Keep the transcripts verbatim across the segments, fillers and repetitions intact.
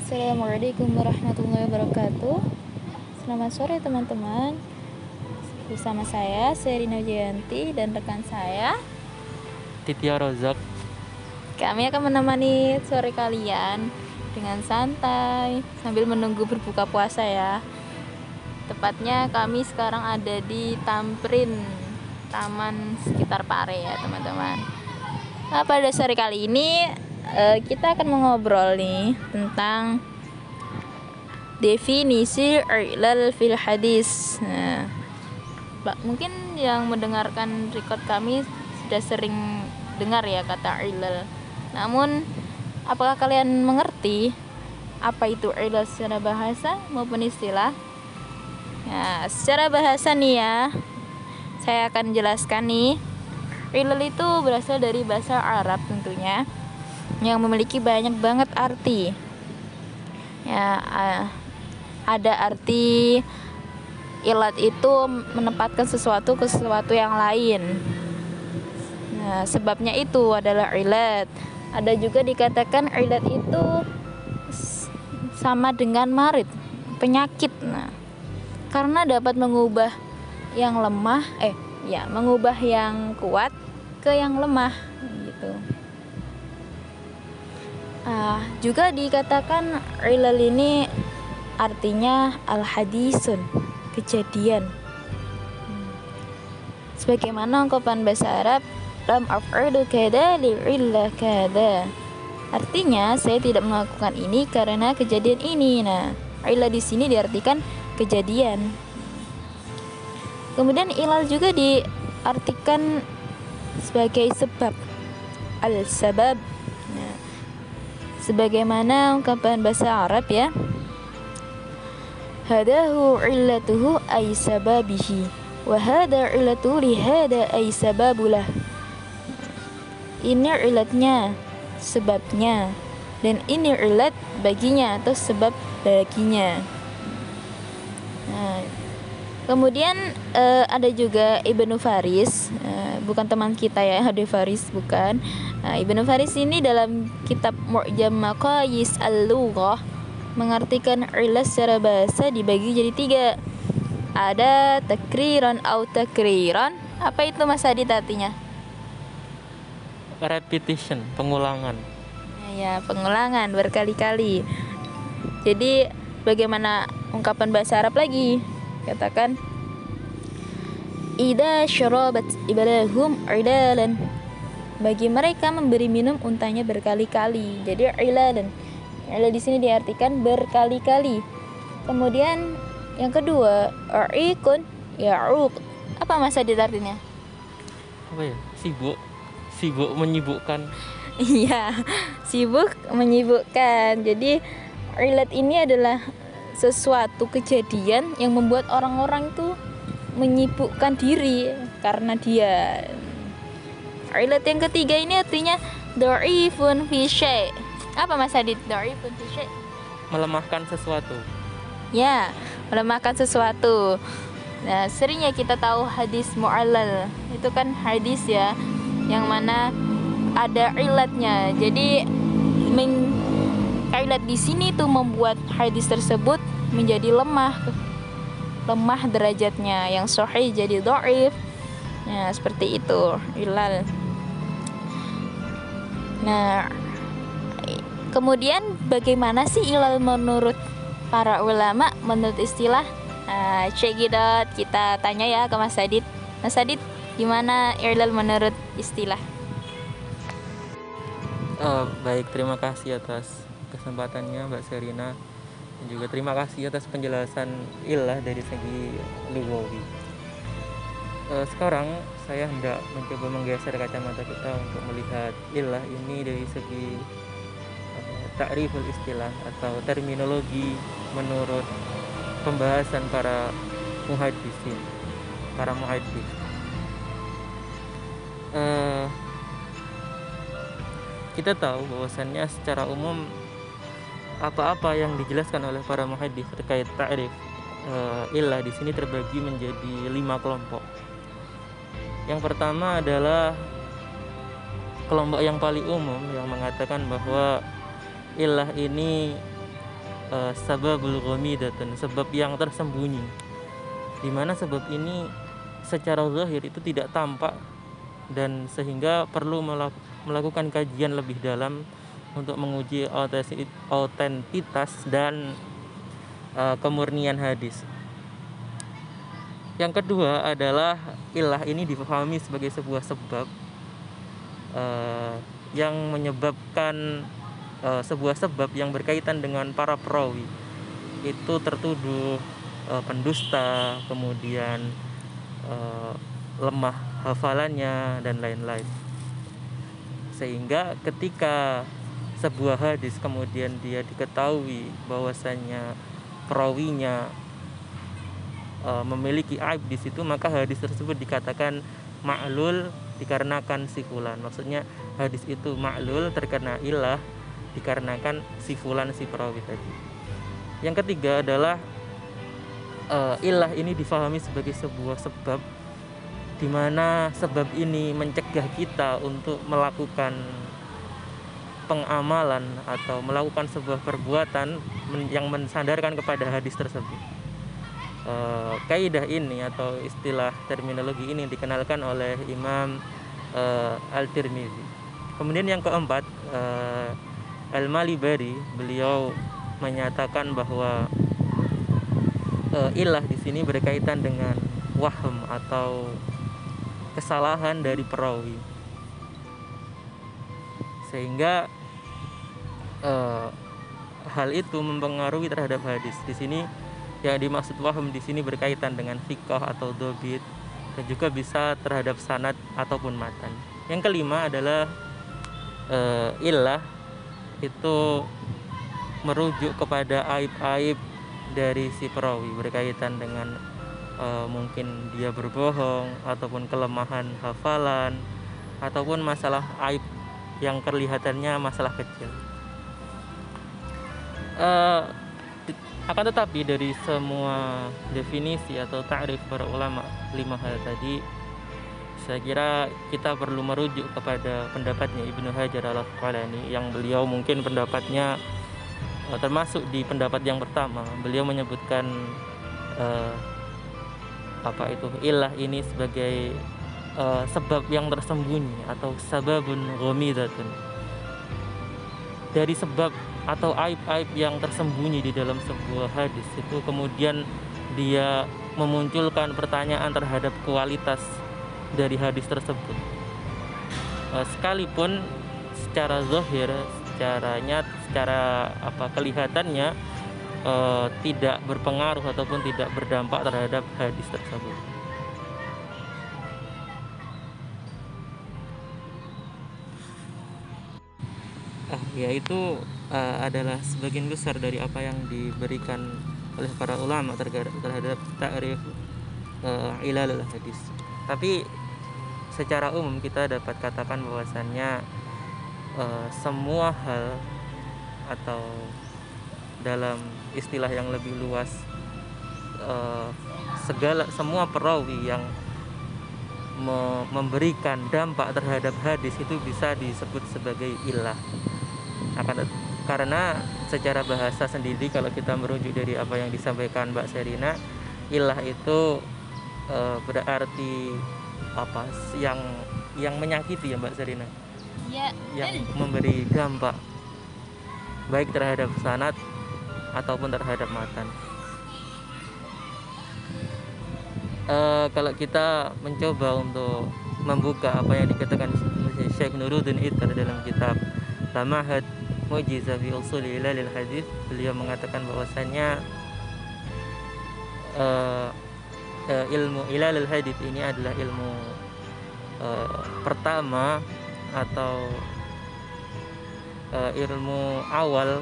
Assalamualaikum warahmatullahi wabarakatuh. Selamat sore teman-teman. Bersama saya Serina Jayanti dan rekan saya Titya Rozak. Kami akan menemani sore kalian dengan santai sambil menunggu berbuka puasa ya. Tepatnya kami sekarang ada di Tamrin, taman sekitar Pare ya teman-teman. Nah, pada sore kali ini uh, kita akan mengobrol nih tentang definisi ilal fil hadis. Nah, mungkin yang mendengarkan record kami sudah sering dengar ya kata ilal. Namun apakah kalian mengerti apa itu ilal secara bahasa maupun istilah? Nah, secara bahasa nih ya, saya akan jelaskan nih. Ilal itu berasal dari bahasa Arab tentunya, yang memiliki banyak banget arti. Ya, ada arti ilat itu menempatkan sesuatu ke sesuatu yang lain. Nah, sebabnya itu adalah ilat. Ada juga dikatakan ilat itu sama dengan marid, penyakit. Nah, karena dapat mengubah yang lemah, eh, ya, mengubah yang kuat ke yang lemah, gitu. Ah, juga dikatakan ilal ini artinya al-hadisun, kejadian. Hmm. Sebagaimana ungkapan bahasa Arab, lam af'alu kada li'illah kada. Artinya, saya tidak melakukan ini karena kejadian ini. Nah, ilal di sini diartikan kejadian. Kemudian ilal juga diartikan sebagai sebab, al-sabab. Nah, sebagaimana ungkapan bahasa Arab ya, hadahu illatuhu ay sababihi wa hada illatuhu li hada ay sababulah. Ini ilatnya, sebabnya, dan ini ilat baginya atau sebab baginya. Nah, kemudian uh, ada juga Ibnu Faris, uh, bukan teman kita ya, Ibnu Faris bukan. Nah, Ibnu Faris ini dalam kitab Mu'jam Maqayis Al-Lughah mengartikan ilat secara bahasa dibagi jadi tiga. Ada takriran atau takriran. Apa itu Mas Adit artinya? Repetition, pengulangan. Ya, pengulangan berkali-kali. Jadi bagaimana ungkapan bahasa Arab lagi? Katakan Ida syarabat ibadahum idalan. Bagi mereka memberi minum untanya berkali-kali. Jadi ilalan. Ilal di sini diartikan berkali-kali. Kemudian yang kedua, arikun ya'uq. Apa Mas Adit artinya? Apa ya? Sibuk. Sibuk menyibukkan. Iya, sibuk menyibukkan. Jadi ilat ini adalah sesuatu kejadian yang membuat orang-orang itu menyibukkan diri karena dia. Ilat yang ketiga ini artinya dha'ifun fi syai'. Apa Mas Adit? Dha'ifun fi syai'? Melemahkan sesuatu. Ya, melemahkan sesuatu. Nah, seringnya kita tahu hadis mu'allal. Itu kan hadis ya, yang mana ada ilatnya. Jadi men, ilat di sini tuh membuat hadis tersebut menjadi lemah, lemah derajatnya. Yang sahih jadi dhaif. Nah, seperti itu ilal. Nah, kemudian bagaimana sih ilal menurut para ulama, menurut istilah? Nah, check it out. Kita tanya ya ke Mas Adit. Mas Adit, gimana ilal menurut istilah? Oh, baik, terima kasih atas kesempatannya Mbak Serina, dan juga terima kasih atas penjelasan ilah dari segi lughawi. Uh, sekarang saya hendak mencoba menggeser kacamata kita untuk melihat ilah ini dari segi uh, ta'riful istilah atau terminologi menurut pembahasan para muhaddisin, para muhaddis. Uh, kita tahu bahwasannya secara umum apa-apa yang dijelaskan oleh para muhaddis terkait ta'rif uh, illah di sini terbagi menjadi lima kelompok. Yang pertama adalah kelompok yang paling umum yang mengatakan bahwa illah ini uh, sababul ghamidatun, sebab yang tersembunyi, di mana sebab ini secara zahir itu tidak tampak dan sehingga perlu melakukan kajian lebih dalam untuk menguji autentitas dan uh, kemurnian hadis. Yang kedua adalah ilah ini difahami sebagai sebuah sebab uh, yang menyebabkan uh, sebuah sebab yang berkaitan dengan para perawi itu tertuduh uh, pendusta, kemudian uh, lemah hafalannya dan lain-lain. Sehingga ketika sebuah hadis kemudian dia diketahui bahwasannya perawinya Uh, memiliki aib di situ, maka hadis tersebut dikatakan ma'lul dikarenakan si fulan. Maksudnya hadis itu ma'lul terkena ilah dikarenakan si fulan, si perawi tadi. Yang ketiga adalah uh, ilah ini difahami sebagai sebuah sebab, di mana sebab ini mencegah kita untuk melakukan pengamalan atau melakukan sebuah perbuatan yang mensandarkan kepada hadis tersebut. Uh, kaidah ini atau istilah terminologi ini dikenalkan oleh Imam uh, Al-Tirmizi. Kemudian yang keempat, uh, Al-Malibari, beliau menyatakan bahwa uh, ilah di sini berkaitan dengan wahm atau kesalahan dari perawi, sehingga uh, hal itu mempengaruhi terhadap hadis. Di sini yang dimaksud wahm di sini berkaitan dengan fiqh atau dobit, dan juga bisa terhadap sanad ataupun matan. Yang kelima adalah uh, illah itu merujuk kepada aib-aib dari si perawi berkaitan dengan uh, mungkin dia berbohong ataupun kelemahan hafalan ataupun masalah aib yang kelihatannya masalah kecil. Uh, Akan tetapi dari semua definisi atau ta'rif para ulama lima hal tadi, saya kira kita perlu merujuk kepada pendapatnya Ibnu Hajar Al-Asqalani, yang beliau mungkin pendapatnya uh, termasuk di pendapat yang pertama. Beliau menyebutkan uh, apa itu ilah ini sebagai uh, sebab yang tersembunyi atau sababun ghamidatun. Dari sebab atau aib-aib yang tersembunyi di dalam sebuah hadis itu kemudian dia memunculkan pertanyaan terhadap kualitas dari hadis tersebut. Sekalipun secara zahir, secara nyata, secara apa kelihatannya eh, tidak berpengaruh ataupun tidak berdampak terhadap hadis tersebut. Ah, yaitu uh, adalah sebagian besar dari apa yang diberikan oleh para ulama terhadap ta'rif uh, ilalul hadis. Tapi secara umum kita dapat katakan bahwasannya uh, semua hal atau dalam istilah yang lebih luas uh, segala semua perawi yang me- memberikan dampak terhadap hadis itu bisa disebut sebagai ilah. Akan karena secara bahasa sendiri kalau kita merujuk dari apa yang disampaikan Mbak Serina, ilah itu e, berarti apa yang yang menyakiti ya Mbak Serina ya, yang memberi dampak baik terhadap sanad ataupun terhadap matan. E, kalau kita mencoba untuk membuka apa yang dikatakan Syekh Nuruddin Itar dalam kitab Tamahad Mu'jizah fi Ushul Ilalil Hadis, beliau mengatakan bahwasanya uh, uh, ilmu Ilalil Hadis ini adalah ilmu uh, pertama atau uh, ilmu awal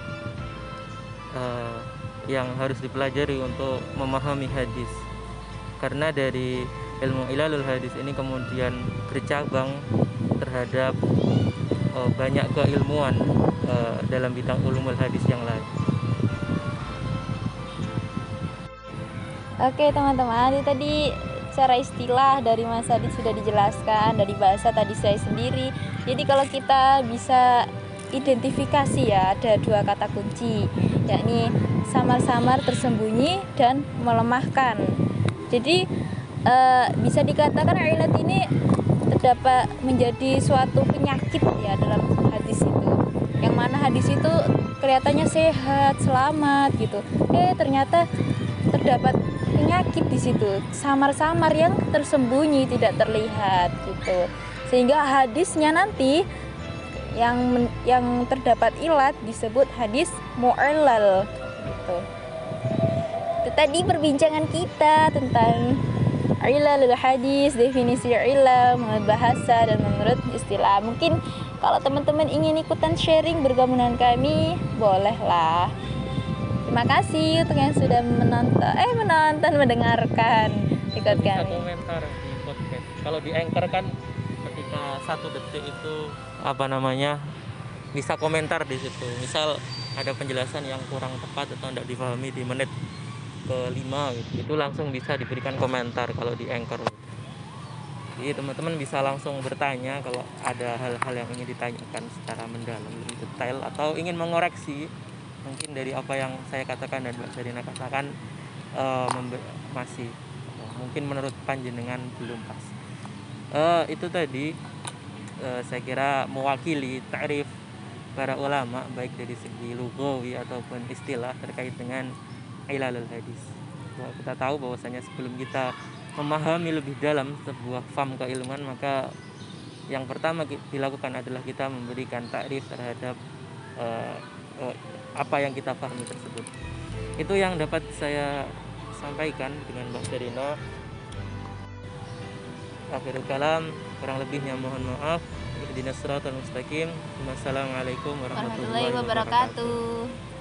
uh, yang harus dipelajari untuk memahami hadis. Karena dari ilmu Ilalul Hadis ini kemudian bercabang terhadap uh, banyak keilmuan uh, dalam bidang ulumul hadis yang lain. Oke teman-teman, itu tadi cara istilah dari Mas Adi sudah dijelaskan, dari bahasa tadi saya sendiri. Jadi kalau kita bisa identifikasi ya, ada dua kata kunci, yakni samar-samar, tersembunyi, dan melemahkan. Jadi uh, bisa dikatakan ilat ini terdapat menjadi suatu penyakit ya dalam hadis itu, yang mana hadis itu kelihatannya sehat, selamat gitu, eh ternyata terdapat penyakit di situ, samar-samar yang tersembunyi, tidak terlihat gitu, sehingga hadisnya nanti yang yang terdapat ilat disebut hadis mu'allal gitu. Itu tadi perbincangan kita tentang ilalul hadis, definisi ilah menurut bahasa dan menurut istilah. Mungkin kalau teman-teman ingin ikutan sharing bergabung dengan kami, bolehlah. Terima kasih untuk yang sudah menonton, eh menonton, mendengarkan ikut kami. Komentar di podcast. Kalau di Anchor kan ketika satu detik itu apa namanya bisa komentar di situ. Misal ada penjelasan yang kurang tepat atau tidak dipahami di menit kelima, gitu, itu langsung bisa diberikan komentar kalau di Anchor. Jadi teman-teman bisa langsung bertanya kalau ada hal-hal yang ingin ditanyakan secara mendalam, lebih detail, atau ingin mengoreksi mungkin dari apa yang saya katakan dan Mbak Serina katakan uh, member- masih uh, mungkin menurut panjenengan belum pas. Uh, itu tadi uh, saya kira mewakili ta'rif para ulama baik dari segi lughawi ataupun istilah terkait dengan ilalul hadis. Bahwa kita tahu bahwasanya sebelum kita memahami lebih dalam sebuah faham keilmuan, maka yang pertama dilakukan adalah kita memberikan ta'rif terhadap uh, uh, apa yang kita pahami tersebut. Itu yang dapat saya sampaikan dengan Mbak Serina. Akhirul kalam, kurang lebihnya mohon maaf. Ihdinas siratal mustaqim. Wassalamualaikum warahmatullahi wabarakatuh.